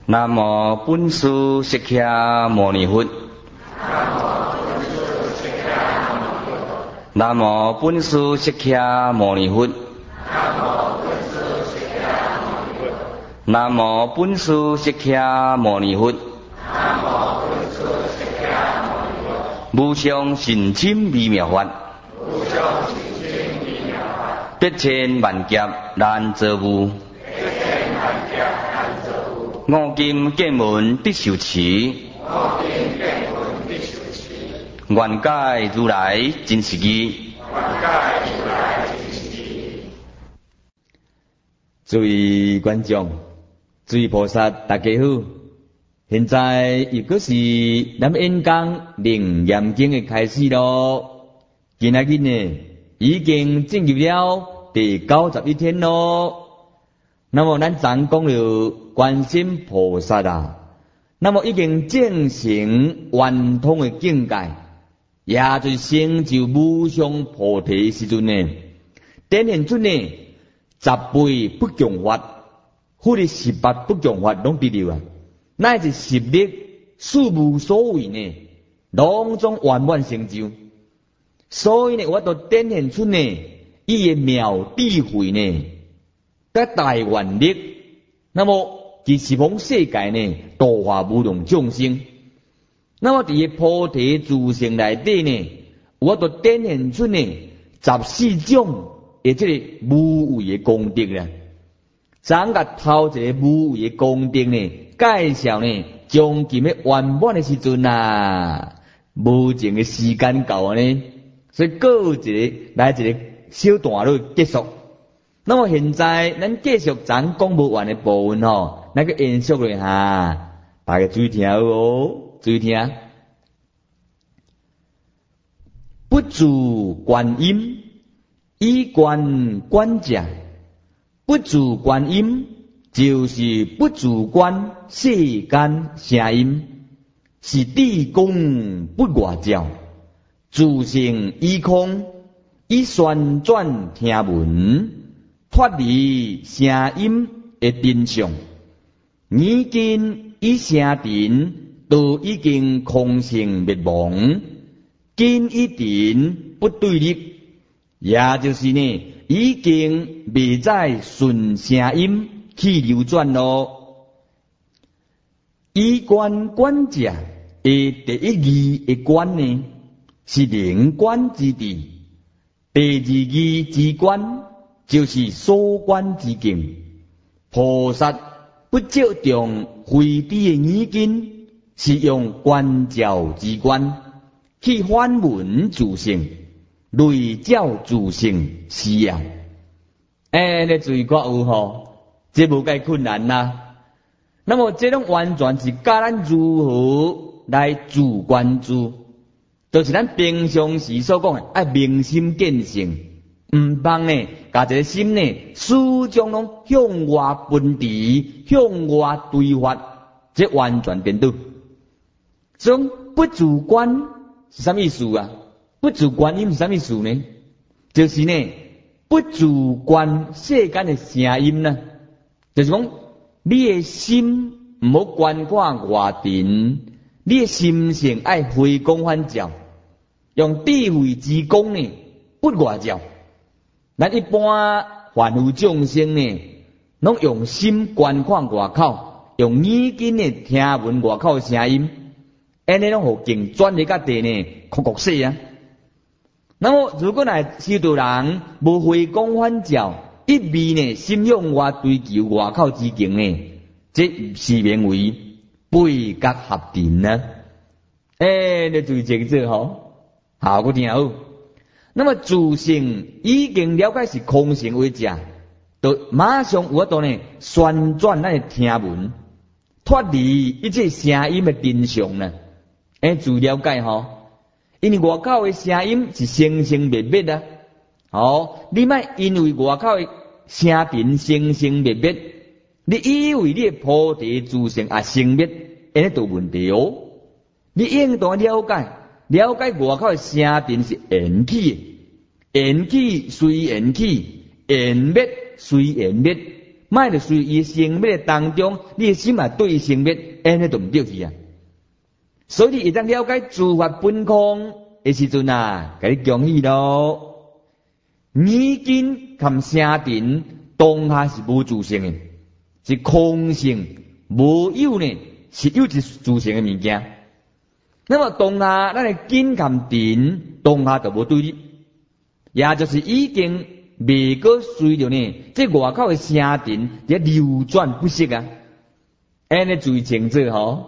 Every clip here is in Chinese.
南无本师释迦牟尼佛。南无本师释迦牟尼佛。南无本师释迦牟尼佛。无上甚深微妙法。百千万劫难遭遇。五金见闻必受持。愿解如来真实义。诸位观众，诸位菩萨，大家好！现在又搁是咱们演讲楞严经的开始咯。今仔日呢，已经进入了第91天咯。那么咱昨讲了观世音菩萨啊，那么已经证成圆通的境界，也就是成就无上菩提时阵呢，展现出呢10辈不共法，或者18不共法拢得了啊，乃至10力事无所为呢，拢总圆满成就。所以呢，我都展现出呢伊的妙智慧呢，甲大愿力，那么其十方世界呢，度化无量众生。那么伫个菩提自性内底呢，我都展现出呢14种的这个无为的功德啦。咱甲头一个无为的功德呢，介绍呢将近要圆满的时阵啊，无情的时间到啊呢，所以过一个来一个小段落结束。那么现在咱继续咱讲不完的部分吼，那个延续了哈，大家注意听哦，注意听。不住观音，以观观者；不住观音，就是不住观世间声音，是地公不外照，自性依空，以旋转听闻。脱离声音的真相，耳根以声尘都已经空性灭亡，根一定不对立，也就是呢，已经未再顺声音去流转咯。以观观者的第一义的观呢，是灵观之地；第二义之观，就是所观之境。菩萨不照重慧智的耳根，是用观照之观去反闻自性，类照自性是啊。你注意看有吼，这无介困难啦。那么这种完全是教咱如何来自观自，就是咱平常时所讲的爱明心见性。唔帮呢，把这个心呢，始终拢向外分离，向外对发，这完全颠倒。所以不主观是什么意思啊？不主观音是什么意思呢？就是呢，不主观世间的声音呢，就是讲你的心唔好观看外尘，你的心性爱回光返照，用智慧之光呢，不外照。咱一般凡夫众生呢，拢用心观看外口，用耳根呢听闻外口的声音，安尼拢互境转嚟甲地呢，酷酷死啊！那么如果来修道人无回光返照，一味呢心向外追求外口之境呢，这是名为背觉合定啊！你注意这个字吼，好，我听好。那么自性已经了解是空性为者，就马上我都呢旋转咱的听闻，脱离一切声音的真相呢。自了解吼，因为外口的声音是生生灭灭啊。你莫因为外口的声尘生生灭灭，你以为你的菩提自性也生灭，安尼都问题哦。你应当了解外口的声尘是缘起的，缘起随缘起，缘灭随缘灭， 莫着随伊生灭当中，你的心也对生灭，安尼就唔对去啊。所以你一旦了解诸法本空的时阵啊，甲你恭喜咯。耳根含声尘当下是无自性的，是空性，无有呢是有一自性的物件。那么当下咱的根含尘当下就无对立，也就是已经未过随着呢这外口的声尘在流转不息啊，安尼最清楚吼。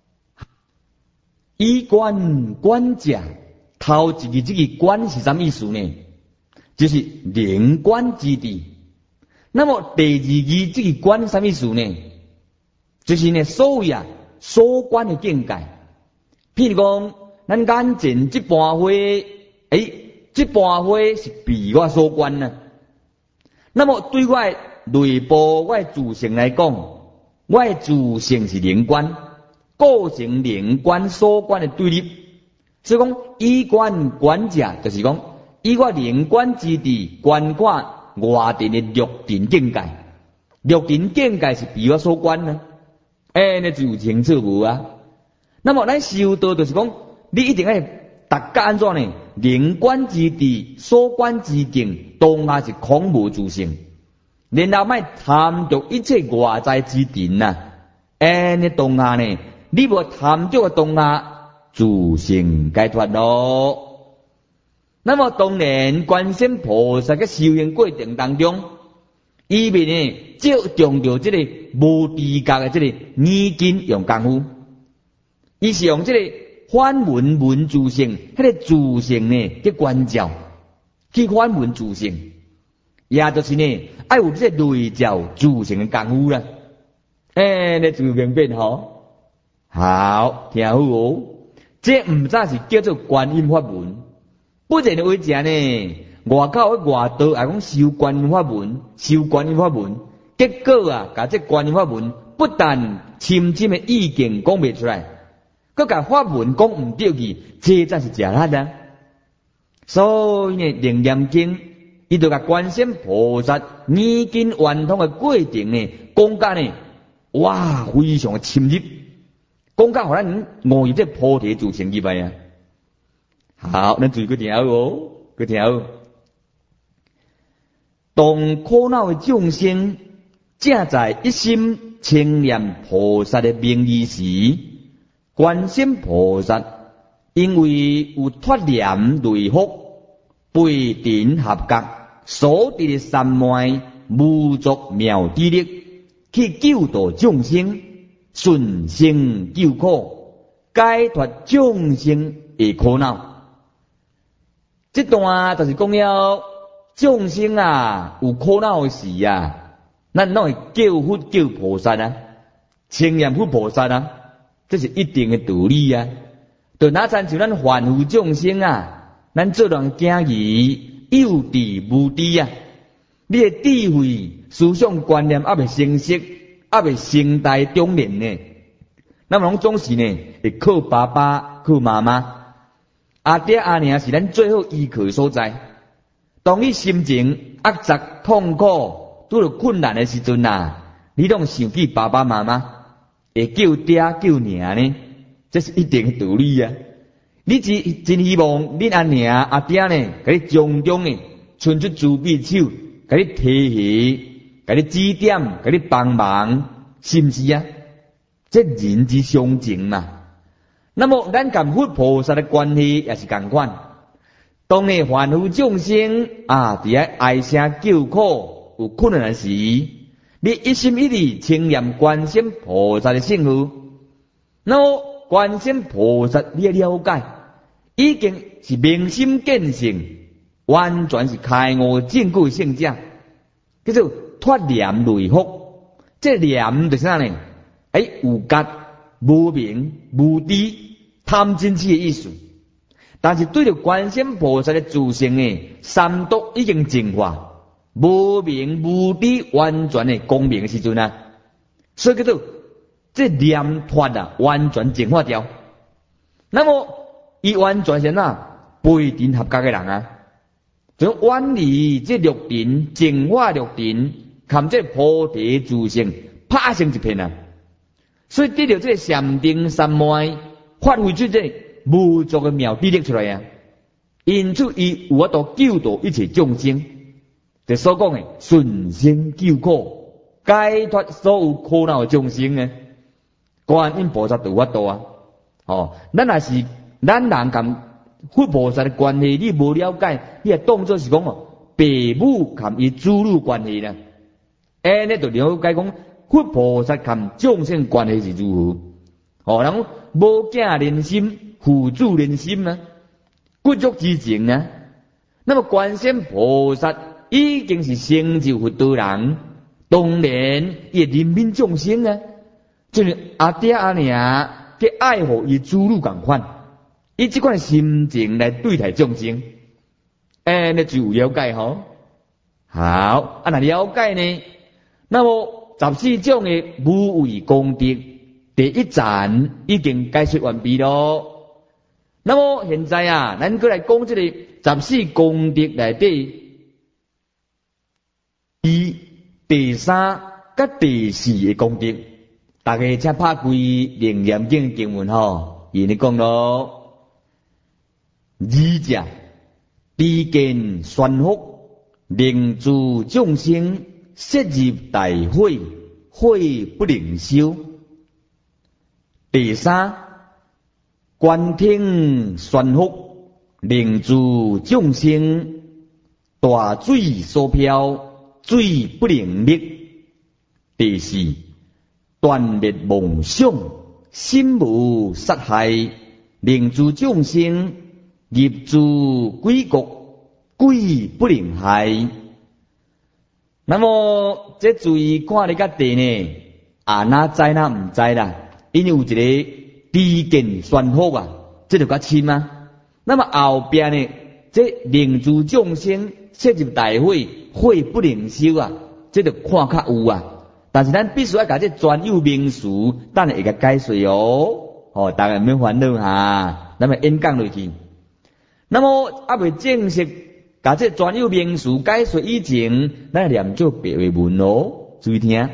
以观观者，头一个这个观是什么意思呢？就是灵观之地。那么第二个这个观什么意思呢？就是呢所谓所观的境界。譬如讲，咱眼前这盘花，这盘花是被我所观啊。那么对我内部我自性来讲，我自性是灵观。构成灵观所观的对立，所以讲以观观者，就是讲以我灵观之地观看外地的六尘境界，六尘境界是被我所观呢，那就有清楚无啊？那么咱修道就是讲，你一定要达到安怎呢？灵观之地所观之境，当下是空无自性，然后莫贪着一切外在之尘呐，那当下呢？你无贪着个当下自性解脱咯。那么当然，观世音菩萨嘅修行过程当中，伊面呢就用着这个无知觉嘅这个耳根用功夫，伊是用这个反闻闻自性，迄个自性呢嘅观照去反闻自性，也就是呢爱有这个内照自性嘅功夫啦。你就明白吼。好，听好哦。这唔再是叫做观音法门，不然为啥呢？外口外道也讲修观音法门，修观音法门，结果啊，甲这观音法门不但深深的意境讲袂出来，佮甲法门讲唔对去，这才是假啦啊！所以呢，《楞严经》伊就甲观世音菩萨耳根圆通的过程呢，讲甲呢，哇，非常的深入。讲甲互咱悟入这菩提自性入来啊！好，咱注意个听哦，个听好。当苦恼的众生正在一心称念菩萨的名义时，观世音菩萨因为有脱念累福、背顶合格所得的三昧无足妙智力，去救度众生。顺生救苦，解脱众生的苦恼。这段就是讲了众生啊，有苦恼的时啊，咱拢会叫佛叫菩萨啊，称念佛菩萨啊，这是一定的道理啊。就哪参像咱凡夫众生啊，咱做人行义有智无智啊，你的智慧、思想观念还未成熟。还未成大中年呢，那么总是呢会靠爸爸、靠妈妈，阿爹阿娘是咱最好依靠的所在。当你心情压杂、痛苦、拄着困难的时阵啊，你拢想起爸爸妈妈，会叫爹叫娘呢，这是一定的道理啊。你真希望你阿娘阿爹呢，甲你种种呢，伸出慈悲手，甲你提携。给你指点，给你帮忙，是不是啊？这人之常情嘛。那么咱跟佛菩萨的关系也是同款。当你凡夫众生啊，伫遐唉声叫苦有困难时，你一心一意称念观世音菩萨的圣号，那么观世音菩萨你了解，已经是明心见性，完全是开悟正果圣者，叫做脱念累福。这念就是啥呢？有觉、无明、无知、贪嗔痴的意思。但是对着观世音菩萨的自性呢，三毒已经净化，无明无知完全的光明的时阵啊，所以叫做这念脱啊，完全净化掉。那么伊完全是背顶合格的人啊，就远离这六尘，净化六尘， 含这菩提自性拍成一片啊！所以得到这个禅定三昧，发挥出这无足的妙智力出来啊！因此，伊有法度救度一切众生，就所讲的顺生救苦，解脱所有苦恼的众生呢。观音菩萨就有法度啊！咱若是咱人跟佛菩萨的关系，你无了解，你也当作是讲父母跟伊子女关系呢。安尼就了解讲佛菩萨跟众生关系是如何？然后无囝连心，父子连心啊，骨肉之情啊。那么观世菩萨已经是成就佛道人，当然也怜悯众生啊。就是阿爹阿娘去爱护伊子女共款，以这款心情来对待众生，那就有了解吼。好，若了解呢，那么14种的无为功德第一站已经解说完毕咯。那么现在啊，咱过来讲这个14功德内底第3甲第4个功德。大家请拍开楞严经经文吼，伊咧讲咯，二者必见宣福，令诸众生摄入大火，火不能烧。第3，观听宣福，令诸众生大水所漂，水不能灭。第4，断灭妄想，心无杀害，令诸众生入诸鬼国，鬼不能害。那么这注意看你个地呢？哪知哪唔知啦？因为有一个知见宣福啊，这就较深啊。那么后边呢，这令诸众生摄入大火，火不能烧啊，这就看较有啊。但是咱必须要把这专有名词，等下会个解说哦。大家免烦恼哈，咱们演讲落去。那么未正式把这专有名词解说以前，咱念做白话文哦，注意听。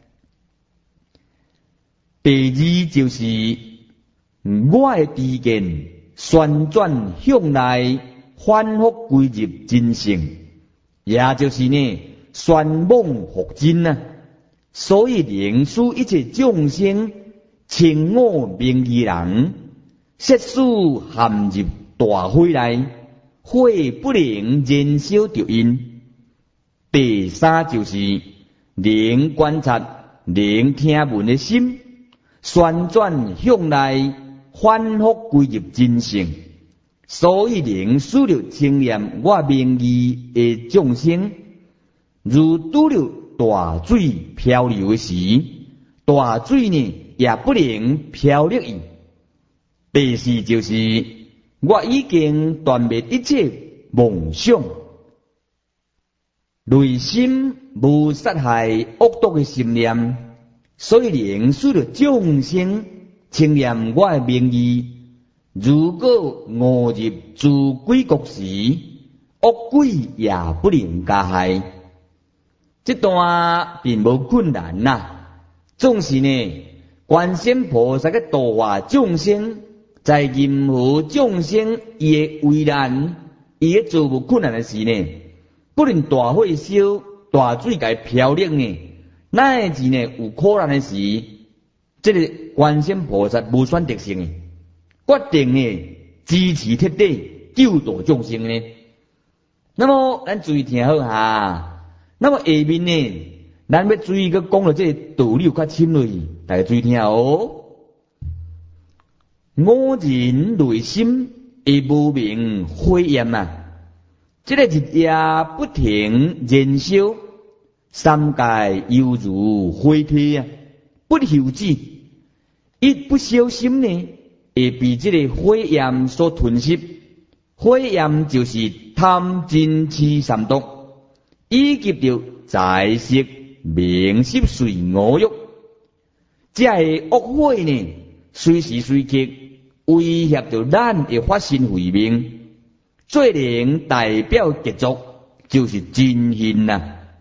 第2就是我的知见旋转向内，反复归入真性，也就是呢旋妄复真啊。所以令使一切众生称我名义人，摄使陷入大火内，火不能燃烧着因。第3就是能观察、能听闻的心，旋转向内，反复归入真性。所以能使了称念我名义的众生，如拄了大水漂流的时，大水呢也不能漂流伊。第4就是我已经断灭一切妄想，内心无杀害恶毒的心念，所以能使了众生称念我的名义。如果误入诸鬼国时，恶鬼也不能加害。这段并无困难呐，总是呢，观世菩萨嘅度化众生，在任何众生伊嘅危难，伊嘅做无困难的事呢，不论大火烧、大水界漂流呢，乃至呢有苦难的时，这个观世菩萨无选择性嘅，决定呢支持彻底救度众生呢。那么咱注意听好哈。那么下面呢，咱要注意个讲到这个道理有较深落去，大家注意听哦。我人内心亦无明火焰啊，这个日夜不停燃烧，三界犹如火体啊，不休止。一不小心呢，会被这个火焰所吞噬。火焰就是贪嗔痴三毒。以及着财色名色睡五欲，这个恶火呢，随时随刻威胁着咱的发心慧命，最能代表结束就是真心呐。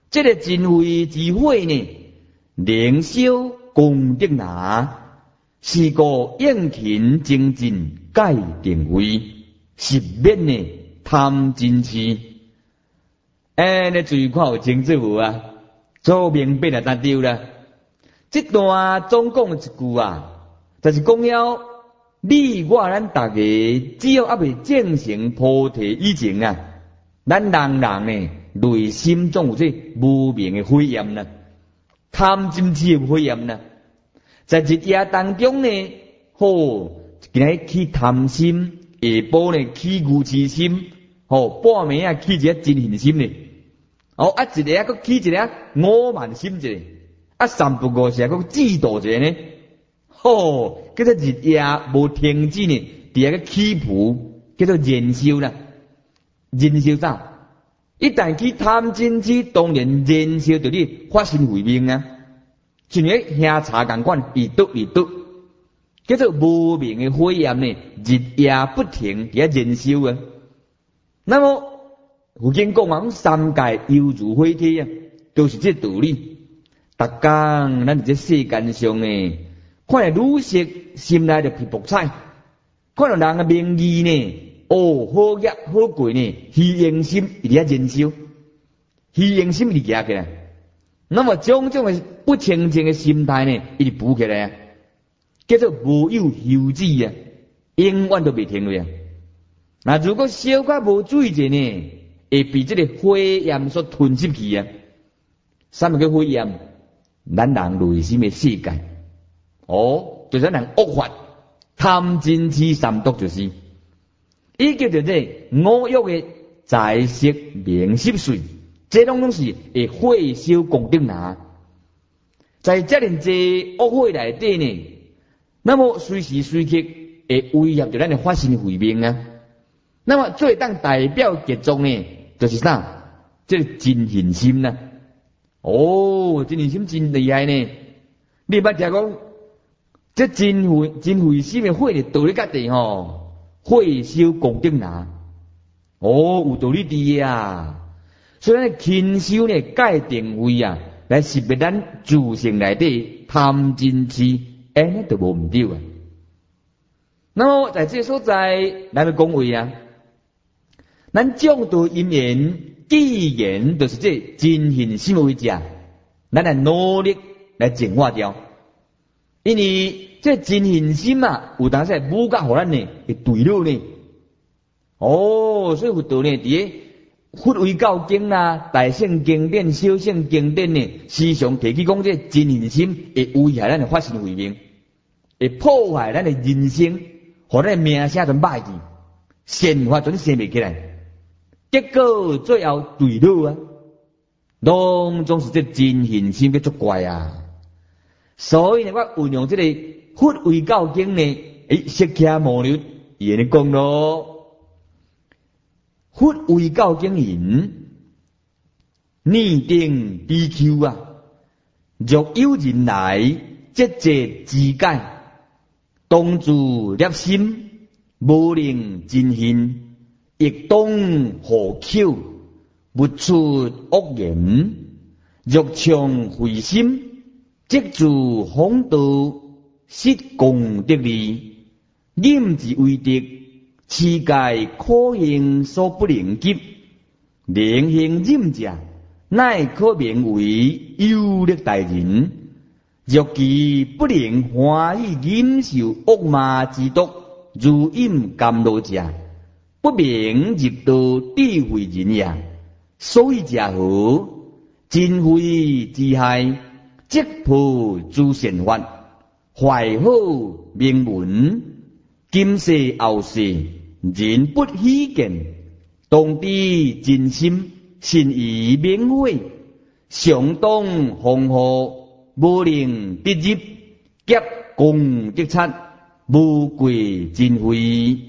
这个真慧之火呢，燃烧功德拿，是个应勤精进戒定慧，实免呢贪嗔痴。你注意看有清楚无啊？做明白了就对了。这段总讲一句啊，就是讲了你我咱大家只要还未证成菩提以前啊，咱人呢内心总有这无明的火焰呢，贪嗔痴的火焰呢，在日夜当中呢，今日起贪心，下晡呢起愚痴心，半暝啊起一个真恨心呢，一日啊佫起一个我慢心者，三不五时啊佫嫉妒者呢，叫做日夜无停止呢，第二个起伏叫做燃烧啦，燃烧啥？一旦去贪嗔痴，当然燃烧着你发生慧命啊！像个喝茶共款，一嘟一嘟，叫做无明的火焰呢，日夜不停伫燃烧啊。那么有经讲啊，三界犹如火体啊，都是这道理。逐工咱伫这世间上呢，看来愈色心内就皮薄彩，看到人的名义呢。好业好贵呢，虚荣心一直在燃烧，虚荣心一直起来，那么种种的不清净的心态呢，一直浮起来啊，叫做无有休止啊，永远都未停落啊。那如果小可无注意者呢，会被这个火焰所吞噬去啊。什么叫火焰？咱人内心的世界，就是咱人恶法、贪嗔痴三毒就是。伊叫做这五欲的财色名食睡，这拢是会火烧功德拿。在这样这恶火内底呢，那么随时随刻会威胁着咱的发生慧命啊。那么最当代表结宗呢，就是啥？这真恨心呐。真恨心真厉害呢。你捌听讲这真慧心的火呢，道理甲地火烧功德拿，有道理伫啊！所以咱勤修呢戒定慧啊，来识别咱自性内底贪嗔痴，安尼就无毋对啊。那么在这所在，咱要讲话啊，咱讲道因缘，既然就是这真恨心为者，咱来努力来净化掉，因为这真恨心啊，有当时武甲互咱呢会对了呢。所以佛道呢，伫佛为教经啦、大圣经典、小圣经典呢，时常提起讲这真恨心会危害咱的发生慧命，会破坏咱的人生，互咱的名声全歹去，善法全生袂起来。结果最后对了啊，拢总是这真恨心嘅作怪啊。所以呢，我运用这个佛为教经呢，释迦牟尼伊安尼讲咯。佛为教经言，逆定比丘啊，若有人来，即节自戒，当自摄心，无令真恨，亦当何口，勿出恶言，若唱慧心，即自风道，失功德利，任之为德。世界可行所不能及，能行任者，乃可名为有力大人。若其不能欢喜忍受恶骂之毒，如饮甘露者，不明入道智慧人也。所以者何？真慧之害，即破诸善法，坏好名闻，今世后世。人不虚见，当知真心，信以明慧，相当宏厚，无令得入，劫功德刹，无贵真慧。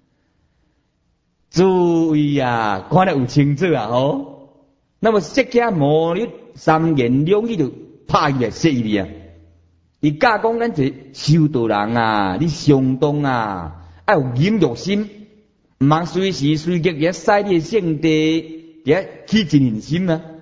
诸位啊，看得有清楚啊那么释迦牟尼三言两语就拍起来说伊啊，伊教讲咱这修道人啊，你相当啊，要有忍辱心。毋通随时随刻也使你的圣地也起真恨心啊！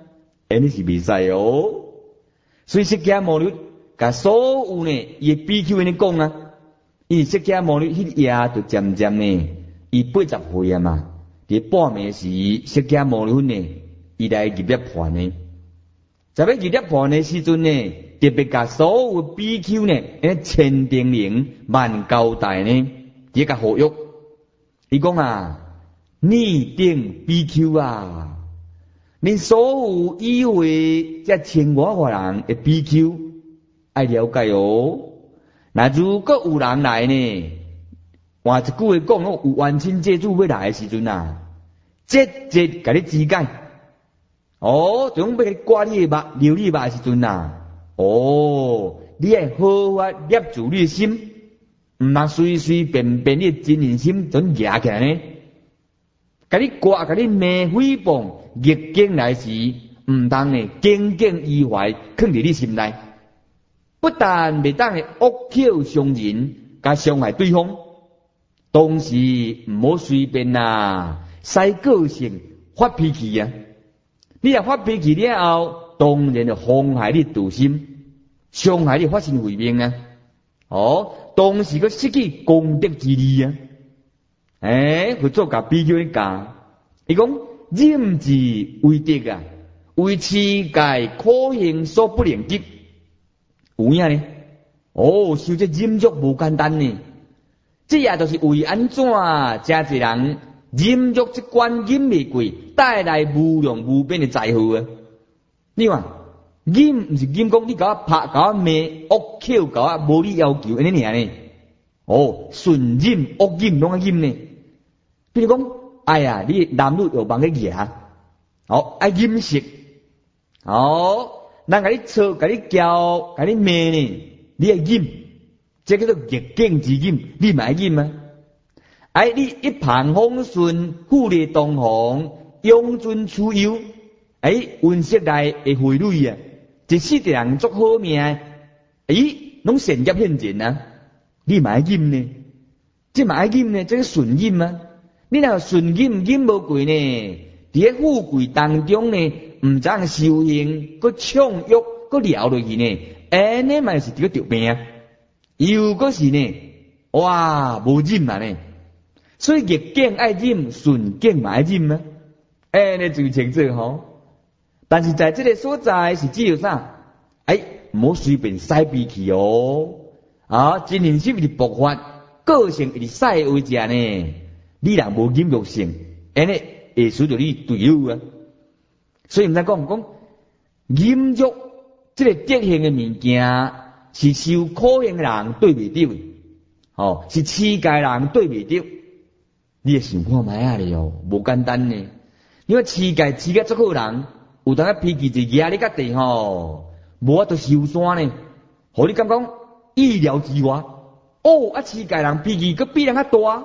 安尼是未使哦。所以释迦牟尼甲所有呢，伊比丘安尼讲啊，伊释迦牟尼迄夜就渐渐呢，伊80岁啊嘛，伫半暝时，释迦牟尼呢，伊来入涅槃呢。在要入涅槃的时阵呢，特别甲所有比丘呢，千叮咛万交代呢，伊甲呼吁。伊讲啊，逆顶比丘啊，恁所有以为这千外个人的比丘，爱了解哦。那如果有人来呢，换一句话讲，有冤亲债主要来的时阵啊，节甲你指解。哦，就讲要你刮你的目、流你的目的时阵啊，哦，你爱好法捏住你的心，毋通随随便便你的真人心就夹起来呢。甲你刮、甲你骂、诽谤、逆境来时，毋通呢耿耿于怀，藏伫你心内。不但袂当恶口伤人，甲伤害对方，同时毋好随便使个性发脾气啊！你若发脾气了后，当然就妨害你道心，伤害你发生慧命啊！哦，同时佮失去功德之利啊！去做甲比丘的教，伊讲忍字为德啊，为持戒苦行所不能及。有影呢？哦，修这忍辱无简单呢，这也就是为安怎真侪人忍辱这关忍未过，带来无量无边的灾祸啊！你看，忍毋是忍讲你甲我拍、甲我骂、恶口、甲我无理要求安尼尔呢？哦，顺忍、恶忍拢啊忍呢。比如讲，哎呀，你男女有帮个嘢，哦，爱忍食，哦。人甲你吵、甲你叫、甲你骂呢，你会忍，这叫做逆境之忍，你嘛会忍吗？你一帆风顺、富丽堂皇、养尊处优，温室内会汇蕊啊，一世的人做好命，拢善业现前啊，你嘛会忍呢？这嘛会忍呢？这个顺忍吗？你若顺忍忍无过呢？伫富贵当中呢？毋知影修行，佮抢欲，佮撩落去呢，安尼嘛是一个着病啊！又佮是呢，哇，无忍嘛呢？所以逆境爱忍，顺境嘛爱忍啊！安尼就清楚吼。但是在这个所在是只有啥？毋好随便使脾气哦！真人心是爆发，个性是使为者呢？你若无忍辱性，安尼会使到你队友啊！所以毋知讲忍辱这个德行的物件，是受苦行的人对袂着的，是持戒人对袂着。你会想看卖啊哩哦，无简单呢。因为持戒做好人，有当脾气就压力较大吼，无法度受伤呢，互你感觉意料之外。持戒人脾气佮比人较大，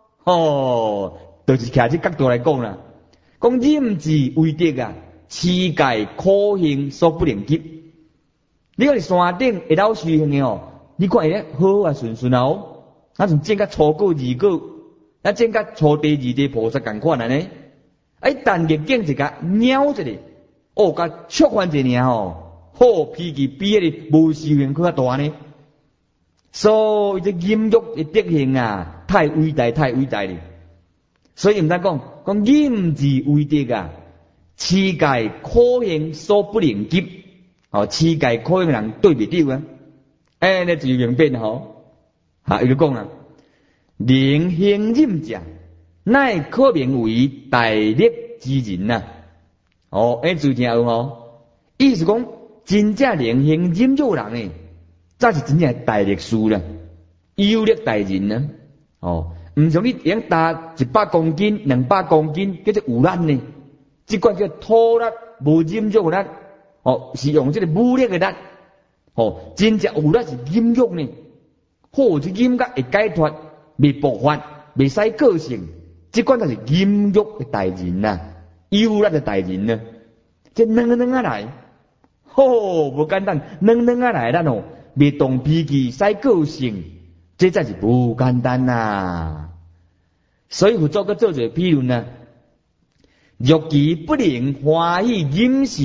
就是徛这角度来讲啦。讲忍字为德啊。持戒苦行所不能及。你讲是山顶会晓修行的你看会好啊顺顺哦，那从正甲初果二果，那正甲初地二地菩萨共款安尼。但逆境一甲鸟一下，甲触犯一下好脾气比迄个无修行较大呢。所以这忍辱的德行啊，太伟大太伟大了。所以毋通讲忍字为德啊。持戒苦行所不能及，持戒苦行人对袂着啊！那就明白吼。伊就讲啊，能行忍者，乃可名为大力之人呐。就听有吼，意思讲真正能行忍辱人呢，才是真正大力士啦，有力大人呐。毋像你用担100公斤、200公斤，叫做有力呢。这款叫土力，无忍辱力，是用这个武力的力，真正有力是忍辱呢。这忍甲会解脱，未爆发，未使个性，这款才是忍辱的大人呐，有力的大人呐。这两啊来，无简单，两啊来咱未动脾气，使个性，这才是无简单呐。所以佛祖个做者譬论呐。若其不能欢喜忍受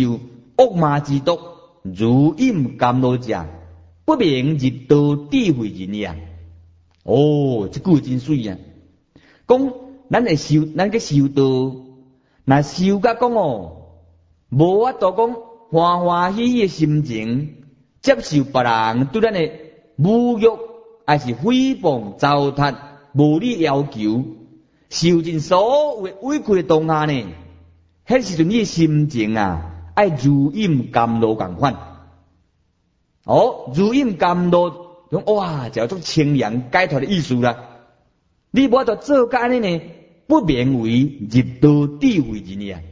恶魔之毒，如饮甘露者，不明入道智慧人也。哦，这句真水啊！讲咱去修道，那修甲讲哦，无法度讲欢欢喜喜的心情，接受别人对咱的侮辱，还是诽谤、糟蹋、无理要求，受尽所有的委屈的当下呢？迄时阵你的心情啊，爱如饮甘露共款。哦，如饮甘露，哇，叫做清凉解脱的意思啦。你无得做甲安尼呢，不名为入道智慧人呀。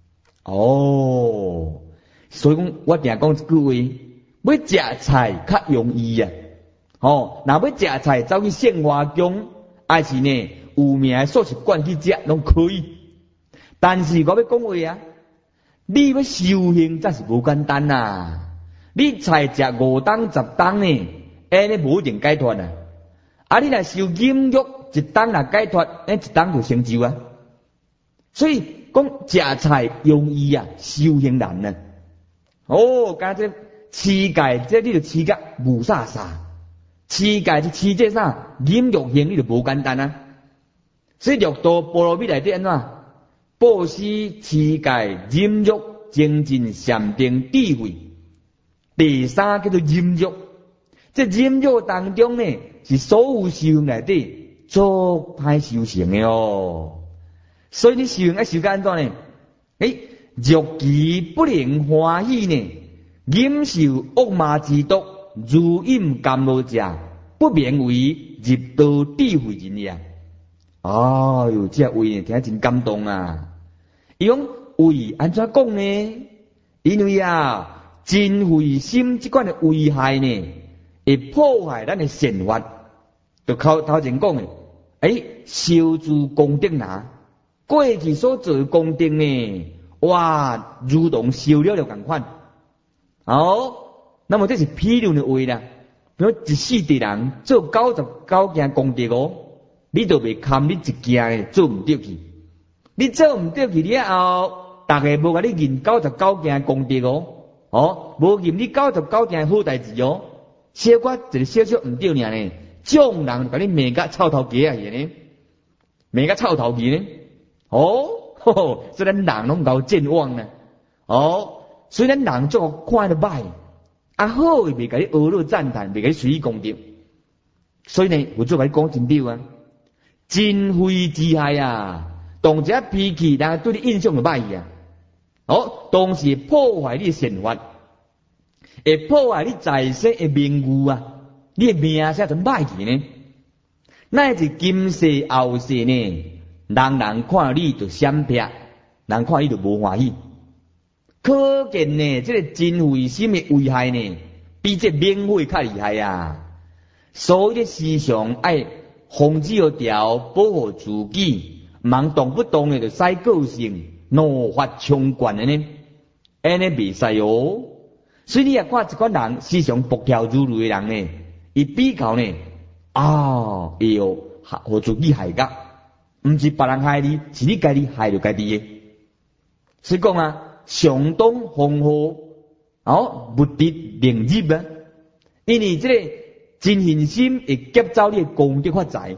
哦，所以讲我定讲一句话，要食菜较容易啊。哦，若要食菜走去献花宫，还是呢有名的素食馆去食，拢可以。但是我要讲话啊，你要修行才是无简单呐。你菜食5当10当呢，安尼无一定解脱啊。啊，你若受禁欲1当若解脱，那1当就成就啊。所以讲食菜容易啊，修行难啊。哦，刚才乞丐，这你就乞丐无啥啥，乞丐是乞这啥，饮欲行你就无简单啊。所以六道波罗蜜内底安怎？布施、乞丐、饮欲、精进、禅定、智慧。第三叫做饮欲。这饮欲当中呢，是所有修行内底最歹修行的哦。所以你修行要修到安怎呢？欲其不能欢喜呢，忍受恶魔之毒，如饮甘露者，不名为入道智慧人也。哎呦，这话呢听真感动啊！伊讲为安怎讲呢？因为啊，真慧心这款的危害呢，会破坏咱的善法。就头前讲的，修诸功德拿，过去所做的功德呢，哇，如同烧了共款。哦，那么这是批量的话啦。比如一世的人做99件功德哦，你就袂堪你一件做唔对去。你做唔对去了后，大家无甲你认99件功德哦，无认你99件好代志哦，小可一个小小唔对尔呢，众人甲你骂甲臭头鸡啊呢，骂甲臭头鸡呢，哦，所以咱人拢够健忘呢，哦，所以咱人做看得歹，啊好诶，袂甲你阿谀赞叹，袂甲你随意攻击，所以呢，有做甲你讲真对啊，真非之害啊！动一下脾气，人对你印象就歹啊！同时破坏你的善法，会破坏你在世的名誉啊！你的名声就歹去呢。乃是今世后世呢，人人看你就闪避，人看你就无欢喜。可见呢，这个真慧心的危害呢，比这免费较厉害啊！所有的思想爱防止好调，保护自己。忙动不动的就使个性，怒发冲冠的呢，安尼袂使哦。所以你也看一款人思想暴跳如雷的人呢，伊比较呢，会有互自己害甲，毋是别人害你，是你家己害着家己的。所以讲啊，上当防护，目的令入啊，因为这个真信心会劫走你的功德发财，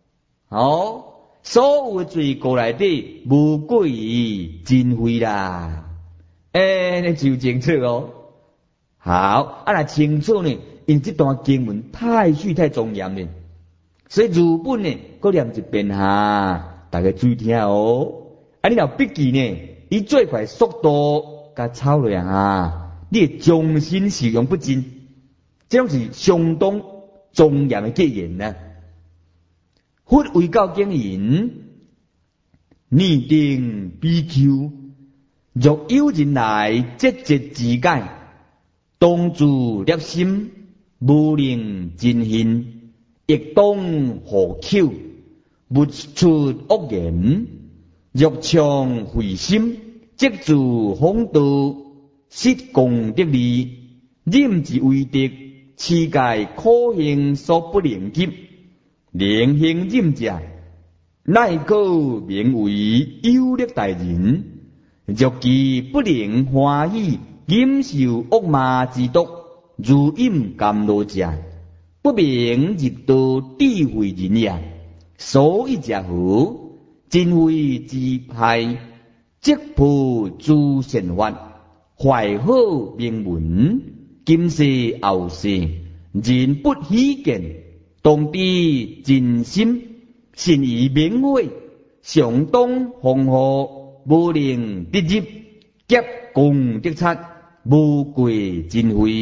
所有的罪过内底无过于真慧啦，那就清楚哦。好，若清楚呢，因这段经文太水太庄严了，所以如本呢，搁念一遍哈，大家注意听哦。你若笔记呢，以最快速度甲抄落啊，你会终身受用不尽，这种是相当庄严的结言呐。佛为教经言，拟定比丘，若有人来节节自解，当自摄心，无令尽现，亦当何口，勿出恶言，若唱慧心，即自风道，失功德利，任之为德，此界可行所不能及。灵行任者，乃可名为有力大人。若其不能欢喜， 饮受恶魔之毒，如饮甘露汁，不明入道，智慧人也。所以者何？真为自害，即破诸善法，坏好名闻，今世后世，人不喜见，当知真心，信以明慧，上当奉护，无能得入，结功德刹，无贵真慧。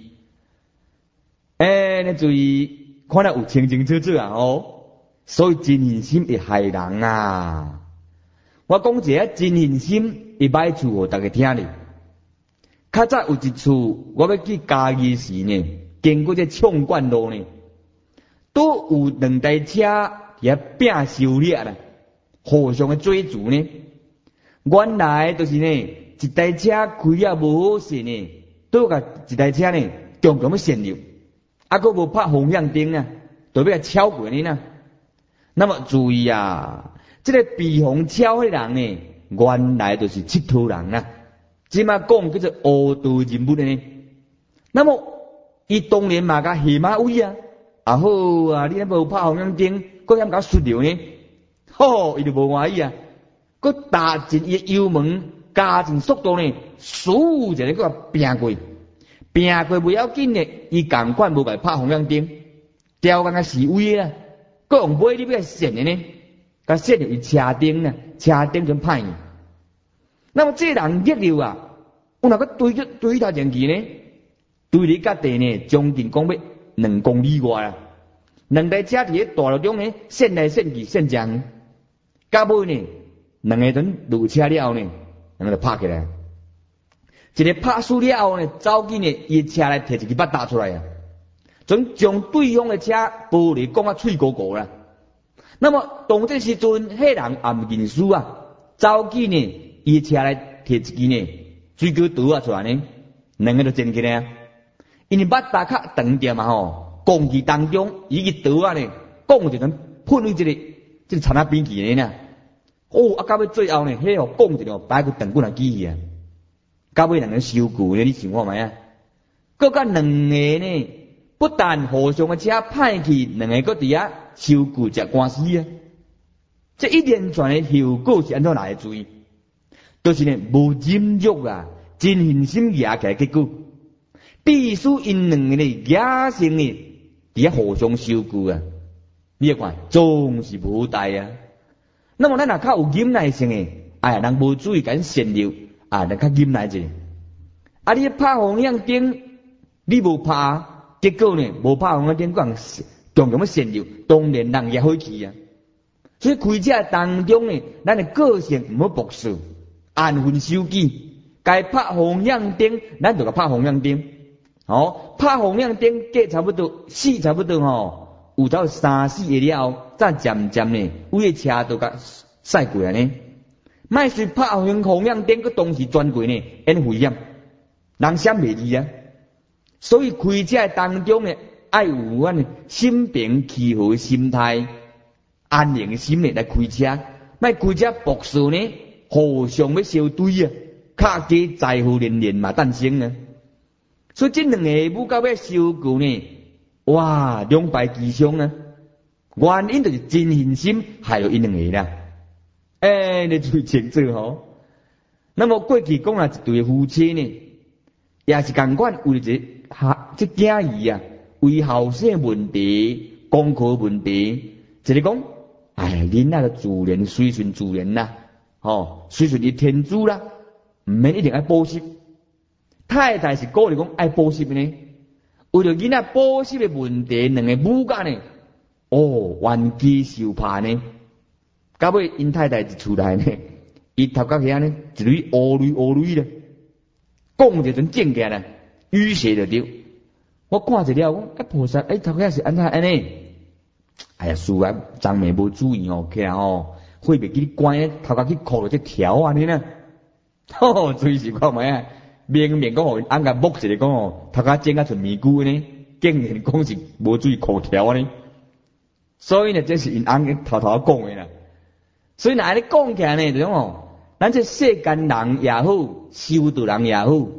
你注意，看得有清清楚楚啊！哦。所以真信心会害人啊！我讲一个真信心会歹处互大家听哩。较早有一次，我要去嘉义时呢，经过这畅管路呢，都有两台车也拼修理啦，互相的追逐呢。原来就是呢，一台车开了无好势呢，都甲一台车呢，强强要陷入，还佫无拍方向灯啊，就要超过你呐。那么注意啊，这个避风超的人呢，原来就是佚佗人啊，即马讲叫做恶道人物的呢。那么伊当年嘛甲下马威啊，啊好啊，你若无拍方向灯，佫嫌甲输掉呢，吼，伊就无欢喜啊，佫打进伊油门，加进速度呢，嗖一下佫拼过，拼过不要紧呢，伊共款无甲拍方向灯，调工甲示威啊。佫用尾你要闪的呢，甲闪入伊车顶呢，车顶就歹。那么这人逆流啊，有哪个对头前去呢？对你甲地呢，将近讲要2公里外啊。两台车伫咧大路中呢，闪来闪去，闪将。到尾呢，两个人落车了后呢，两个就拍起来。一个拍输了后呢，走紧呢，伊车来摕一支巴打出来啊。将对方的车玻璃讲啊脆鼓鼓啦。那么当这时阵，迄人也毋认输啊，走紧呢，伊车来摕一支呢水果刀啊出来呢，两个就争起来啊。因为捌打较长点嘛吼，攻击当中，伊个刀啊呢，讲就能喷去这个田仔边去呢。哦，啊到尾最后呢，迄个讲一个摆个长棍来举去啊，到尾两个收旧呢，你想看觅啊？佮甲两个呢？不但互相的车歹去，两个搁伫遐收旧食官司啊！这一连串的后果是安怎来注意？就是呢无忍辱啊，真信心压起来结果，必须因两个呢野性呢伫遐互相收旧啊！你看总是无代啊！那么咱若较有忍耐性的，哎呀，人无注意敢陷入啊，咱较忍耐者。啊，你拍方向灯，你无拍。结果呢，无拍方向灯，讲强强要陷入，当然人也好去啊。所以开车当中呢，咱的个性唔好博士，安分守己，该拍方向灯，咱就甲拍方向灯。哦，拍方向灯过差不多差不多吼，有到3、4个了后，再渐渐呢，有个车都甲驶过来呢。莫随拍方向灯，佮同时转过呢，因危险，人闪袂离啊。所以开车当中呢，爱有阮的心平气和的心态，安宁的心来开车，莫开车博士呢，互相要相对啊，卡加灾祸连连嘛诞生啊。所以这两个母到要收旧呢，哇，两败俱伤啊。原因就是真信心害了因两个啦。你注意清楚吼。那么过去讲啊，一对夫妻呢，也是共款为这囝儿啊，为后生问题、功课问题，就是讲，哎呀，恁那个自然随顺自然啦，随顺伊天主啦，唔免一定爱补习。太太是鼓励讲爱补习呢，为了囡仔补习的问题，两个母家呢，冤家受怕呢。到尾因太太一出来呢，伊头壳遐呢，一蕊乌蕊咧，讲一阵正起来，淤血就丢。我看一了，讲菩萨，头壳是安尼？哎呀，事啊，张妹无注意起来会袂记你关头壳去扣落这条安尼呢？最是看卖啊！明明讲互因安甲木一个讲头壳剪甲像咪咕呢，竟然讲是无注意扣条呢。所以呢，这是因安个偷偷讲的啦。所以若安尼讲起来呢，就讲咱这世间人也好，修道人也好，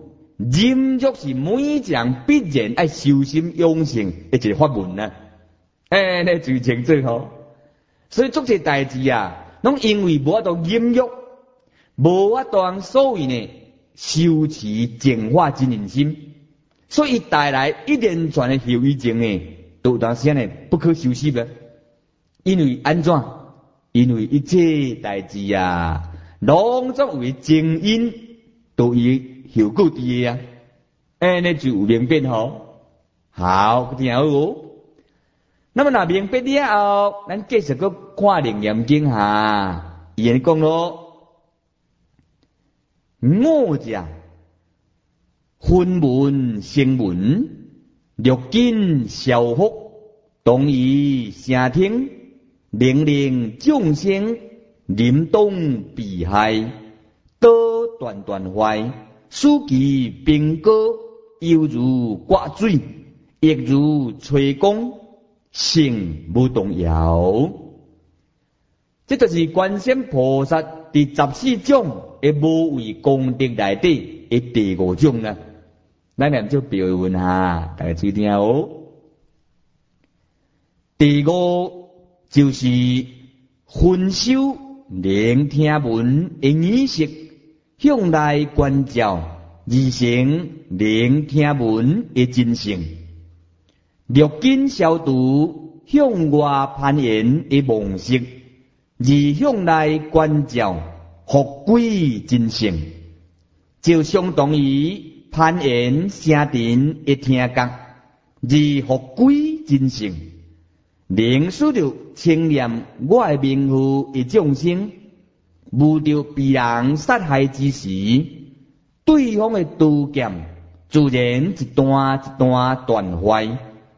忍辱是每一人必然爱修心养性的一个法门啊。那最清楚吼。所以做这代志啊，拢因为无法度忍辱，无法度所谓呢修持净化真人心，所以带来一连串的后遗症呢，有段时间呢不可收拾了。因为安怎？因为一切代志啊，拢作为正因，都有后果伫个啊。那就有明辨吼。好，听好哦。那么若明白了后，咱继续个看楞严经哈，伊安尼讲咯，五者分文声闻，六根消福，同于声听，令令众生临动避害，多断断坏，使其冰果，犹如刮水，亦如吹光。性无动摇，这就是观世菩萨第14种的无为功德内底的第5种啦。咱念做标文哈，大家注意听哦。第5就是分修聆听闻的耳识，向内观照而成聆听闻的真性。六根消除，向外攀缘的妄识，而向内观照，复归真性，就相当于攀缘声尘的听觉，而复归真性。能使着清念我的名号的众生，遇到被人杀害之时，对方的刀剑自然一段一段断坏。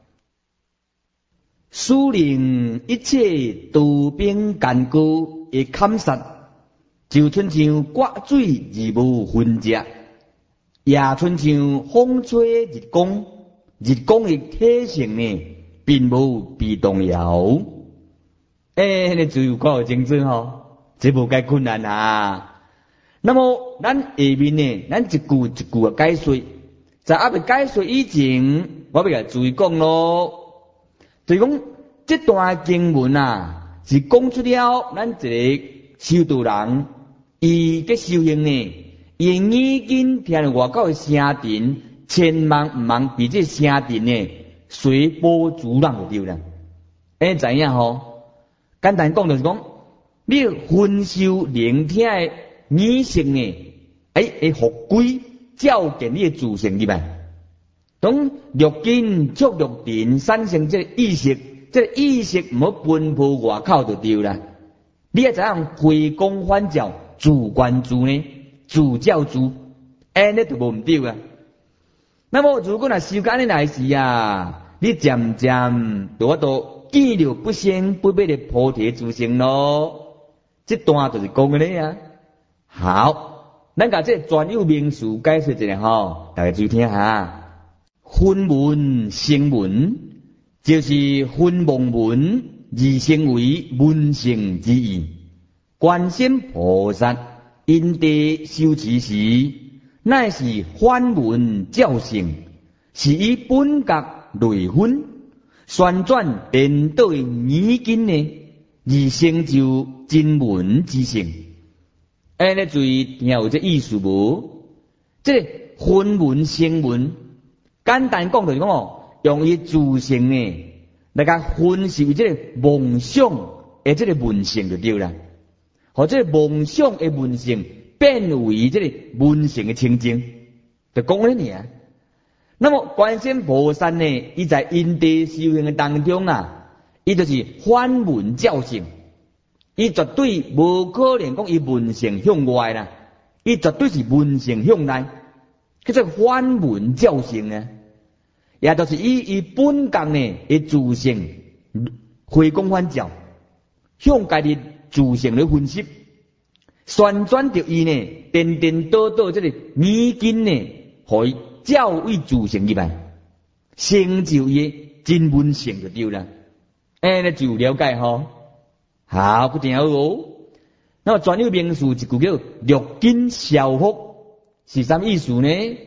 使令一切刀兵干戈的砍杀，就亲像刮水而无分折，也亲像风吹日光，日光的体性呢，并无被动摇。那就有够精准吼，这无介困难啊。那么咱下面呢，咱一句一句解说，在还未解说以前，我要来注意讲咯。就是讲，这段经文啊，是讲出了咱一个修道人，伊嘅修行呢，伊耳根听了外口的声尘，千万唔通被这声尘呢随波逐浪就对啦。怎样吼？简单讲就是讲，你分修聆听的耳识呢，会复归照见你的自性入来。当六根触六尘产生这个意识，这个意识唔好奔波外口就对啦。你要怎样回光返照，自观自呢，自照自，那就无唔对啊。那么如果若修到安尼来时啊，你渐渐就我都见了不生不灭的菩提自性咯。这段就是讲嘅咧啊。好，咱甲这专有名词解释一下吼，大家注意听下。分文声闻，就是分妄闻而成为闻性之意。观世菩萨因地修持时，乃是反闻照性，是以本觉类分，旋转颠倒的耳根呢，而成就真闻之性。你注意听有这意思无？这个分闻声闻。简单讲就是讲用伊自性呢来甲分析这个妄想的这个闻性就对啦。或者妄想的闻性变为这个闻性的清净，就讲了你啊。那么观世菩萨呢，伊在因地修行的当中啊，伊就是反闻照性，伊绝对无可能讲伊闻性向外啦，伊绝对是闻性向内。叫做反闻照性啊，也就是以本觉呢的自性回光返照，向家己自性来分析，旋转着伊呢颠颠倒倒这个耳根呢，互伊照为自性入来，成就伊真闻性就对啦。那就了解吼。好，不定好哦。那么专有名词一句叫六根消福。是啥意思呢？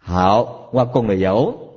好，我讲了有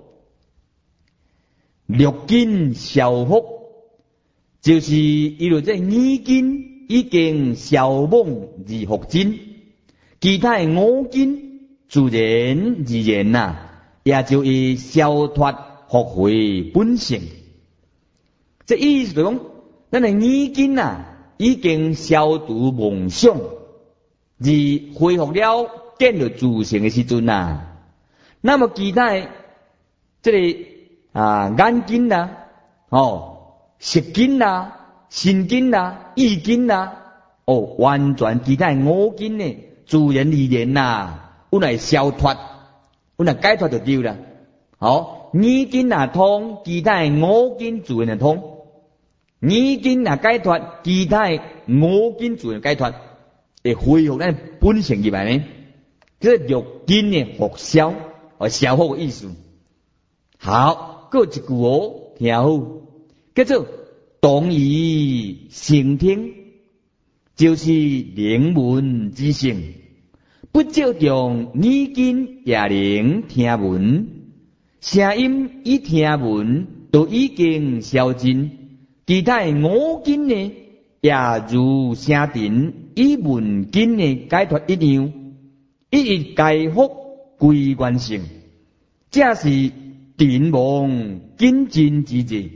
六根消福，就是伊就这耳根已经消亡而复真，其他的五根自然而然呐，也就会消脱复回本性。这意思就讲，咱的耳根呐已经消除妄想，而恢复了见到自性的时阵呐，那么其他的这个眼根呐、色根呐、身根呐、意根呐，完全其他的五根呢，自然而然呐，有来消脱，有来解脱就对了。耳根呐通，其他的五根自然就通。耳根呐解脱，其他的五根自然解脱，会恢复咱本性入来呢。这六根的复消，消复的意思。好，搁一句听好，叫做动以性听，就是灵闻之性，不照重耳根也能听闻，声音与听闻都已经消尽，其他的五根呢，也如声尘与闻根的解脱一样，一一解复归原性，这是定忘根真之志。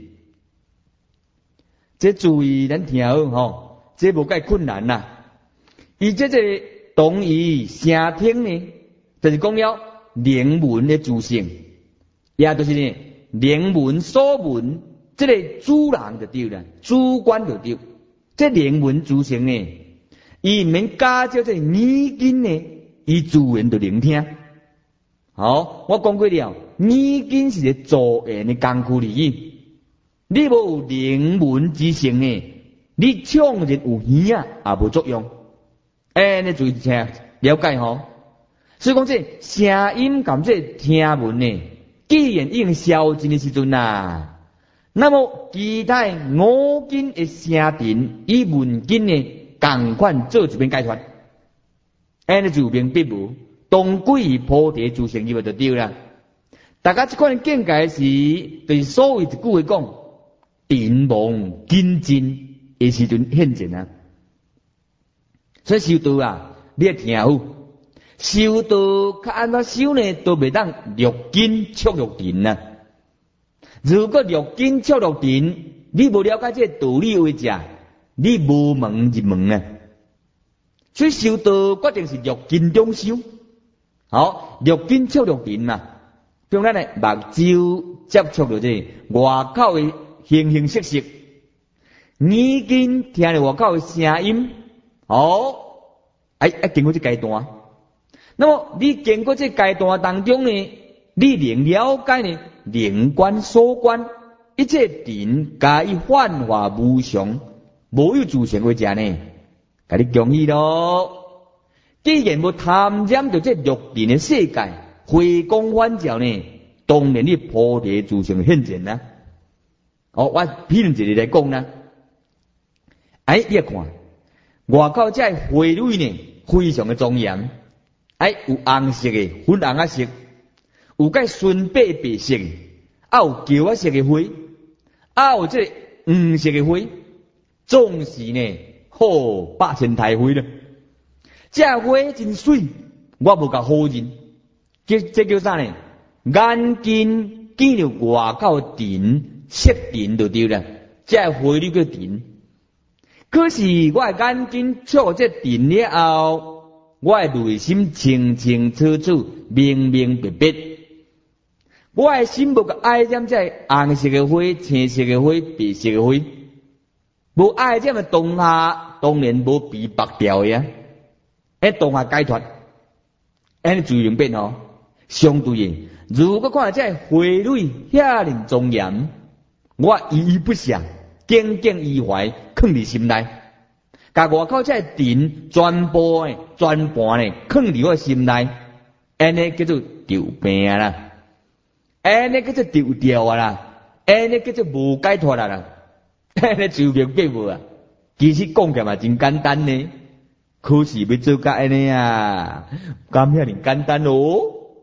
这注意咱听好这无介困难呐。伊这动以声听呢，就是讲了灵闻的自性，也就是呢灵闻所闻，这个主人就对了，主观就对。这灵闻自性呢，伊唔免加照这耳根呢，伊自然就聆听。好，我讲过了，耳根是个助缘的工具而已。你无有灵闻之性呢，你唱就有耳啊，也无作用。你注意听了解吼。所以讲这声音感这听闻呢，既然已经消尽的时阵呐，那么其他五根的声尘与闻根呢，同款做一遍解脱。你就明白无？当归菩提自性入就对啦。大家这款见解是对所谓一句话讲，定忘根真的时阵现前啊。所以修道啊，你要听好，修道较安怎修呢？都袂当六根触六尘啊。如果六根触六尘，你无了解这道理为者，你无门入门啊。所以修道决定是六根中修。好，六根触六尘嘛，比如咱的目睭接触到这外口的形形色色，耳根听到外口的声音，经过这阶段。那么你经过这阶段当中呢，你能了解呢，灵观所观，一切尘加以幻化无常，无有自性为者呢，甲你恭喜咯。既然无贪染到这六尘的世界，回光返照呢，当然你菩提自性现前啦。我譬如一个来讲啦，你看外口这花蕊呢，非常的庄严，有红色的、粉红色，有介纯白白色的，有橘色的花，有这黄色的花，总是呢好百千台花了。这花真水，我无甲好认，这叫啥呢？眼睛见到外口尘色尘就对了，这花蕊叫尘。可是我眼睛触这尘了后，我内心清清楚楚、明明白白。我的心无甲爱染这红色的花、青色的花、白色的花，无爱染的当下，当然无被白掉呀。当下解脱，你注意明白哦。相对的，如果看这花蕊遐尼庄严，我依依不舍，耿耿于怀，藏伫心内。甲外口这尘全部呢，全盘呢，藏伫我心内，尼叫做丢病啦，尼叫做丢掉啊啦，尼叫做无解脱啦，你注意明白无啊？其实讲起嘛真简单呢。可是要做甲安尼啊，敢遐尼简单哦？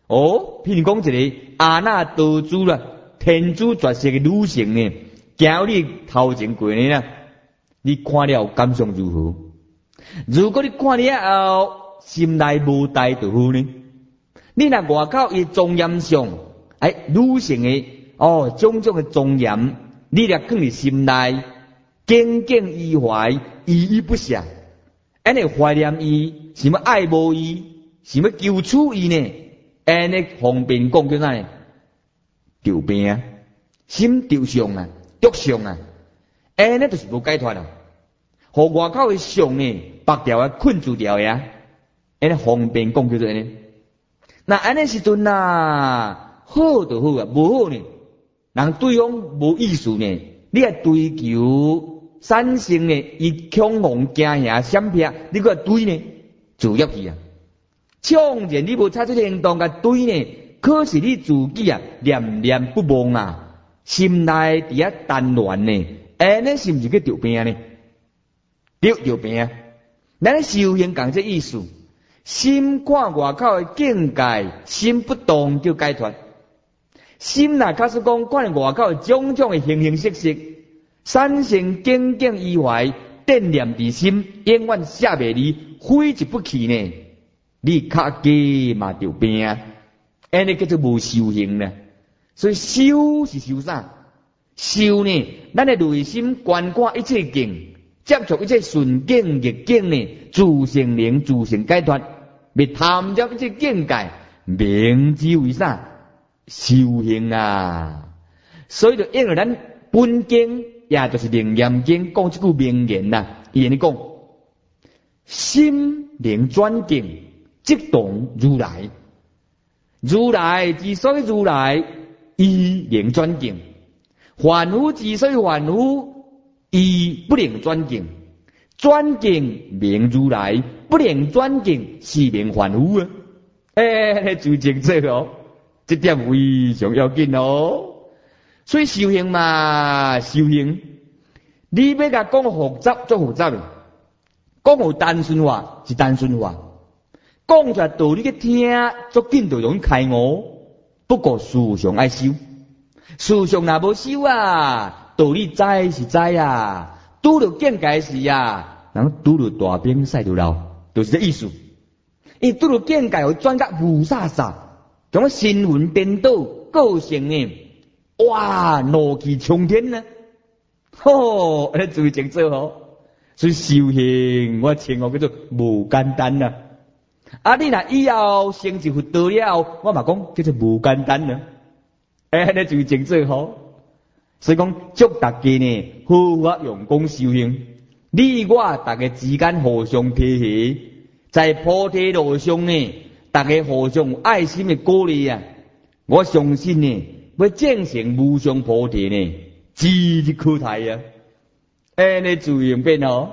譬如讲一个阿那多珠啦，天主绝世嘅女性呢，交你头前过呢啦，你看了感想如何？如果你看了后心内无带就好呢？你若外口伊庄严上，女性嘅种种嘅庄严，你若放伫心内，耿耿于怀，依依不舍，安尼怀念伊，想要爱慕伊，想要求取伊呢？安尼方便讲叫啥呢？着病啊，心着伤啊，着伤啊，安尼就是无解脱啦。互外口嘅相呢，白条啊困住掉呀，安尼方便讲叫做安尼。那安尼时阵啊，好就好啊，无好呢，人对方无意思呢，你爱追求产生呢，伊恐慌惊吓闪避，你搁追呢，就入去啊。创然你无采取行动甲追呢，可是你自己啊念念不忘啊，心内伫遐单乱呢，安尼是毋是叫着病呢？着病啊！咱修行讲这意思，心看外口的境界，心不动叫解脱。心若假使讲看外口的种种的形形色色，产生耿耿于怀，惦念伫心，永远舍袂离，挥之不去呢。你较加嘛着病啊！安尼叫做无修行呢。所以修是修啥？修呢，咱的内心观看一切境。接触一切顺境逆境呢，自成灵，自成解脱，未探入一切境界，名之为啥？修行啊！所以就因为咱本经，也就是楞严经讲这句名言呐，伊安尼讲：心灵转境，即动如来。如来之所以如来，伊能转境；凡夫之所以凡夫。伊不能转境，转境名如来，不能转境是名凡夫啊！就清楚哦，这点非常要紧哦。所以修行嘛，修行，你要甲讲复杂做复杂的，讲有单纯化是单纯化，讲出来道理去听，足紧就容易开悟。不过事上爱修，事上若无修啊。道理知是知啊，拄着境界时啊，然后拄着大兵赛就老，就是这意思。伊拄着境界会转甲无煞煞，种新魂颠倒，个性呢，哇，怒气冲天呢，安尼最清楚吼。所以修行，我称呼叫做无简单呐。你若以后成就佛道了，我嘛讲叫做无简单呢。安尼最清楚吼。所以讲，祝大家呢，好好用功修行。你我大家之间互相提携，在菩提路上呢，大家互相有爱心的鼓励啊！我相信呢，要证成无上菩提呢，指日可待啊！安尼自明变哦，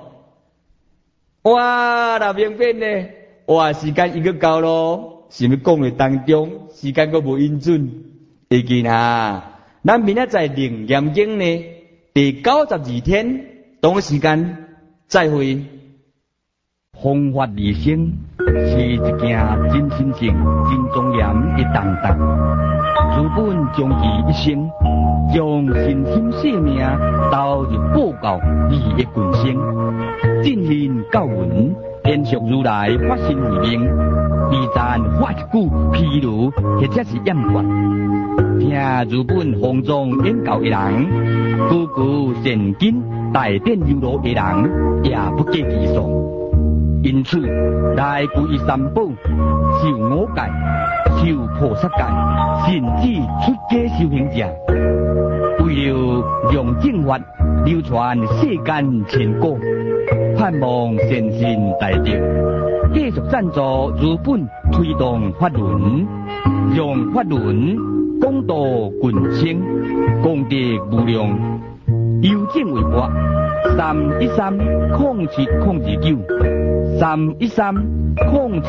哇，那明变呢？哇，时间已经到咯，是咪讲的当中，时间阁无应准，会见啊！咱明仔载楞严经呢，第92天同个时间再会。弘法利生是一件真神圣、真庄严的重担。资本将其一生，将身心性命投入报告利益群生，进行教文，延续如来法身慧命，微赞发一句披露，或者是掩盖。听日本方丈演教的人，句句善经大典犹如的人，也不计其数。因此，来皈依三宝，受五戒，受菩萨戒，甚至出家修行者，为了让正法流传世间千古，盼望善信大德继续赞助日本推动法轮，让法轮广度群生，功德无量。邮政微博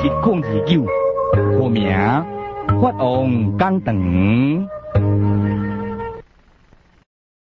3130709，3130709，户名法王讲堂。